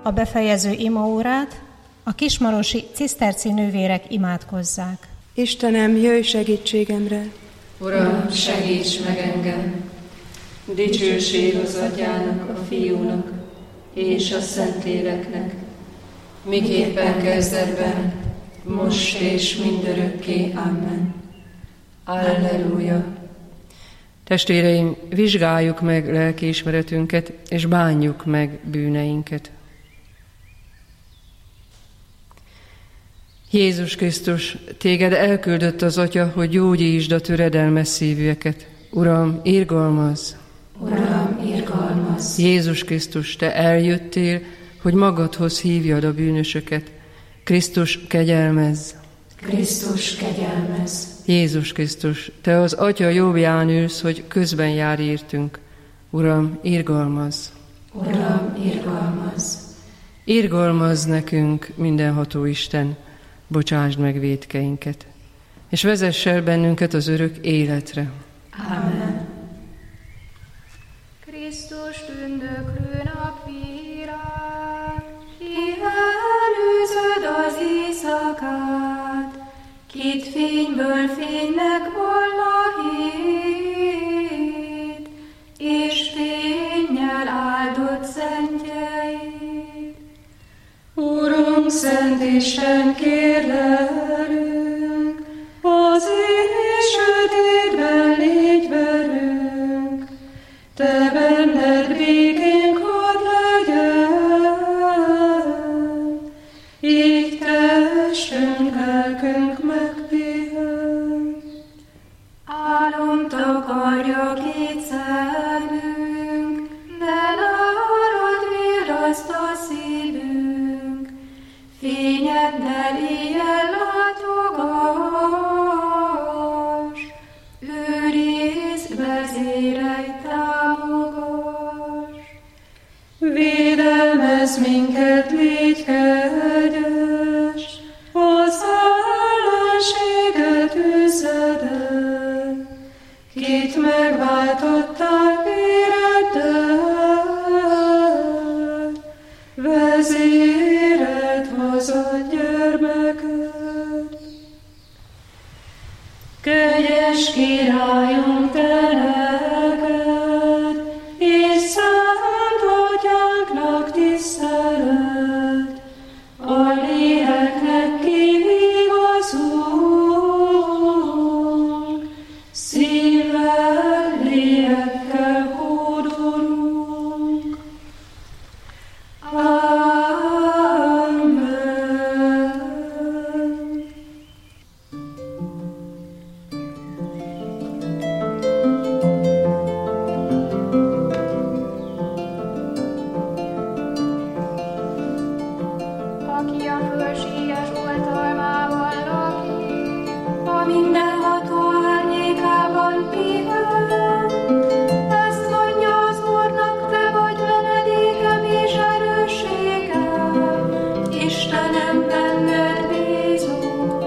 a befejező imaórát a kismarosi ciszterci nővérek imádkozzák. Istenem, jöjj segítségemre! Uram, segíts meg engem! Dicsőség az Atyának, a Fiúnak és a Szentléleknek, miképpen kezdetben, most és mindörökké. Amen. Alleluja! Testvéreim, vizsgáljuk meg lelkiismeretünket, és bánjuk meg bűneinket. Jézus Krisztus, téged elküldött az Atya, hogy gyógyítsd a töredelmes szívűeket. Uram, irgalmazz! Uram, irgalmazz! Jézus Krisztus, te eljöttél, hogy magadhoz hívjad a bűnösöket. Krisztus, kegyelmezz! Krisztus, kegyelmezz! Jézus Krisztus, te az Atya jobbján ülsz, hogy közben jár értünk. Uram, irgalmazz! Uram, irgalmazz! Irgalmazz nekünk, mindenható Isten, bocsásd meg vétkeinket, és vezess el bennünket az örök életre. Amen. Krisztus tündöklő napvilág, ki előzöd az éjszakát, kit fényből fénynek volna hét, és fénnyel áldott szentjeid. Urunk, Szent Isten, kérlelünk, az éj sötétben légy velünk, te benned békénk hadd legyen, így testünk, lelkünk megpihen. Álom takarja két szemünk, de nálad virraszt a szívünk, fényeddel éjjel látogass, őrizd, vezérelj, támogass. Védelmezz minket, légy kegyes, az ellenséget üzzed el, kit megváltottál véreddel, vezéreld haza gyermeked. Kegyes Királyunk, te neked, és Szent Atyánknak tisztelet, a léleknek kivigazunk, szívvel, lélekkel hódolunk. Amen. Aki a fölséges oltalmával lakik, a mindenható árnyékában pihen. Ezt mondja az Úrnak, te vagy menedékem és erősségem, Istenem, benned bízom.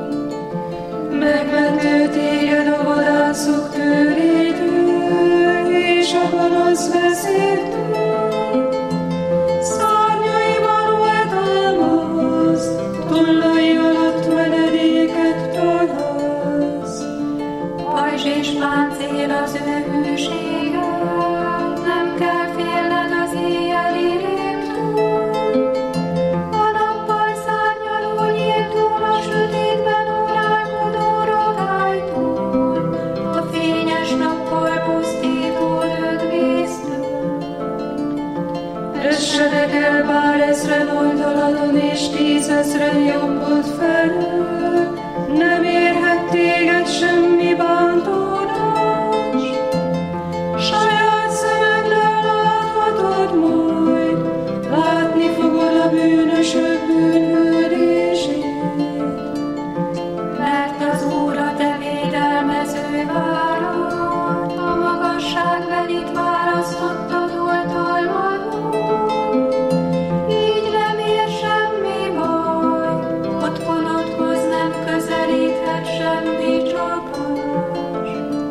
Megmentő téged a vadászok tőrétől, és a gonosz vezértől. Szárnyaiban oltalmaz, tollai alatt menedéket találsz. Pajzs és páncél az ő hűsége, nem kell félned az éjjeli rémtől. A nappal szárnyaló nyíltól, a sötétben órálkodó rogálytól, a fényes nappal pusztító rögvésztől. Essenek el bár ezren oldaladon, és 10 000 jobbod felől, nem érhet téged semmi bántódás. Saját szemeddel láthatod majd, látni fogod a bűnösök bűnhődését. Mert az Úr a te védelmező várad, a magasság belit választottad oltalmadon. Így nem ér semmi baj, otthonodhoz nem közelíthet semmi csapás.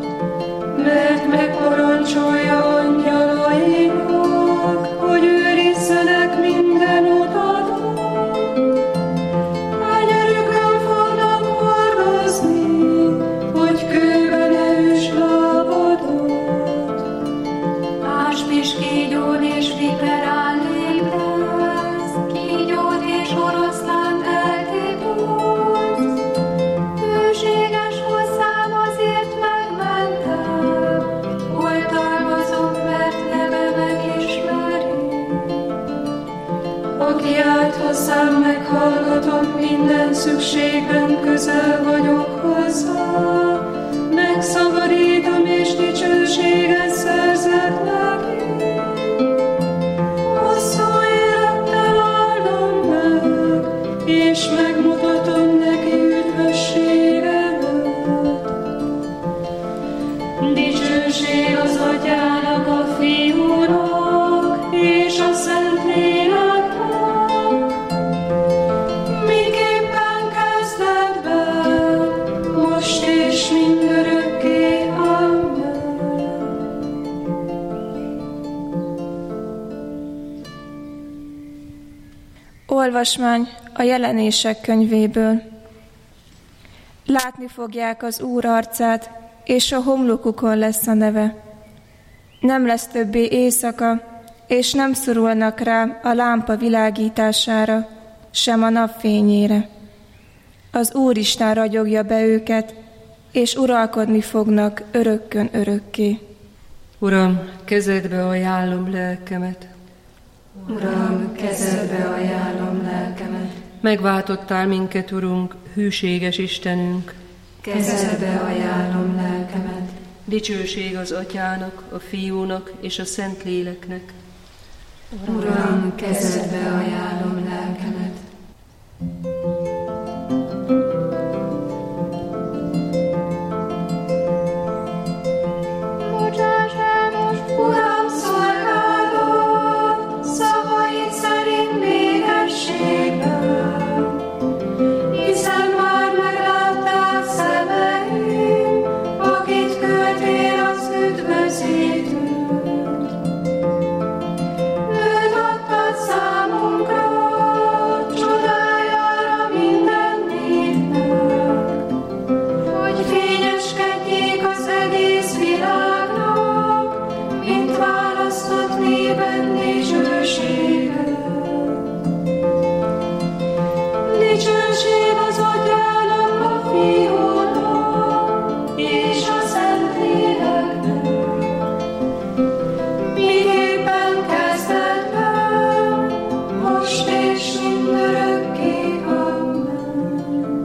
Aki állt hozzám, meghallgatom, minden szükségben közel vagyok hozzá. Megszabadítom és dicsőséget szerzek neki. Hosszú élettel áldom meg, és megmutatom neki üdvösségemet. Dicsőség az Atyának, a Fiúnak és a Szentléleknek, miképpen kezdetben, most és mindörökké. Amen. Olvasmány a Jelenések könyvéből. Látni fogják az Úr arcát, és a homlokukon lesz a neve. Nem lesz többé éjszaka, és nem szorulnak rá a lámpa világítására, sem a napfényére. Az Úristen ragyogja be őket, és uralkodni fognak örökkön örökké. Uram, kezedbe ajánlom lelkemet. Uram, kezedbe ajánlom lelkemet. Megváltottál minket, Urunk, hűséges Istenünk. Kezedbe ajánlom lelkemet. Dicsőség az Atyának, a Fiúnak és a Szentléleknek. Uram, kezedbe ajánlom lelkemet. Bocsáss el most, Uram, szolgálatot, szavaid szerint békességben, hiszen már meglátták szemeim, akit küldtél az üdvözítőt. Őt adtad számunkra, csodájára minden népnek, hogy fényeskedjék az egész világnak, mint választott népen dicsősége. Dicsőség az Atyának, a Fiúnak és a Szentléleknek, miképpen kezdetben, most és mindörökké. Amen.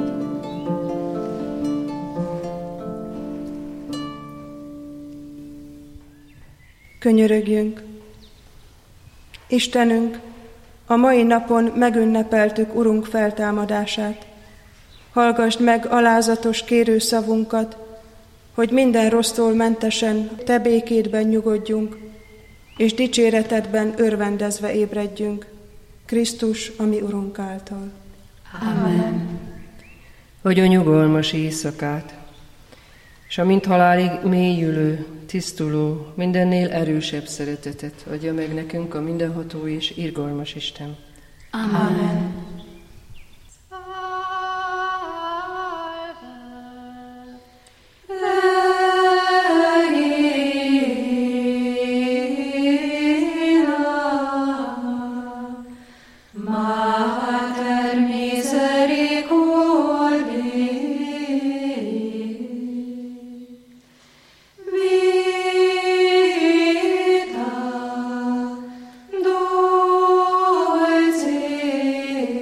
Könyörögjünk! Istenünk, a mai napon megünnepeltük Urunk feltámadását. Hallgasd meg alázatos kérőszavunkat, hogy minden rossztól mentesen Te békédben nyugodjunk, és dicséretedben örvendezve ébredjünk. Krisztus, a mi Urunk által. Amen. Adj a nyugalmas éjszakát, és a mint halálig mélyülő, tisztuló, mindennél erősebb szeretetet adja meg nekünk a mindenható és irgalmas Isten. Amen. Mater misericordiae, vita dulcis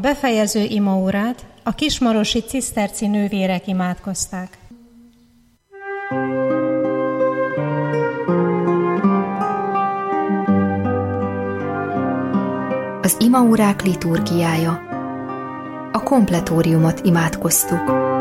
befejező imaórát a kismarosi ciszterci nővérek imádkozták. Az imaórák liturgiája. A kompletóriumot imádkoztuk.